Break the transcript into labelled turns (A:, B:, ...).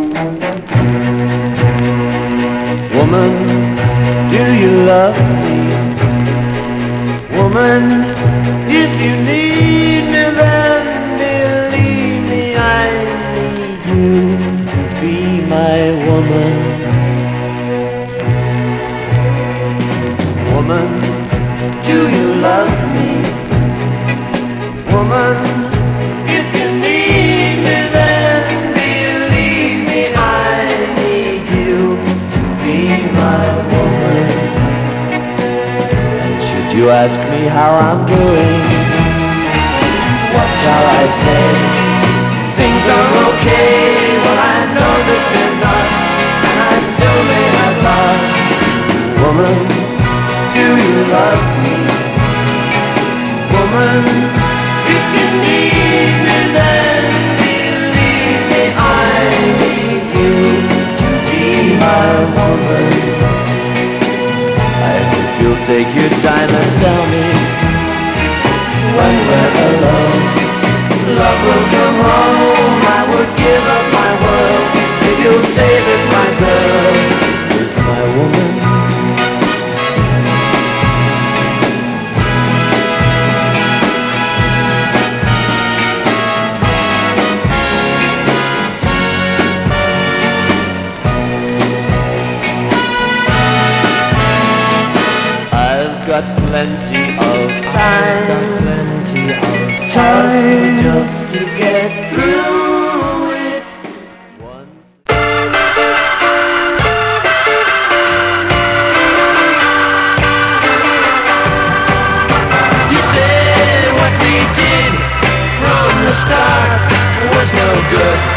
A: Woman, do you love me? Woman, if you need me, then believe me, I need you to be my woman. Woman, do you love me? Woman, if you need me, then believe me, I need you to be my woman. And should you ask me how I'm doing, what shall I say? Things are okay, well I know that they're not, and I still may have lost. Woman, do you love me? Woman, if you need me, then believe me, I need you to be my woman. I hope you'll take your time and tell me when we're alone. Love will come home, I would give up my world if you'll say that my girl is my woman. Got plenty of time just to get through it once. You said what we did from the start was no good.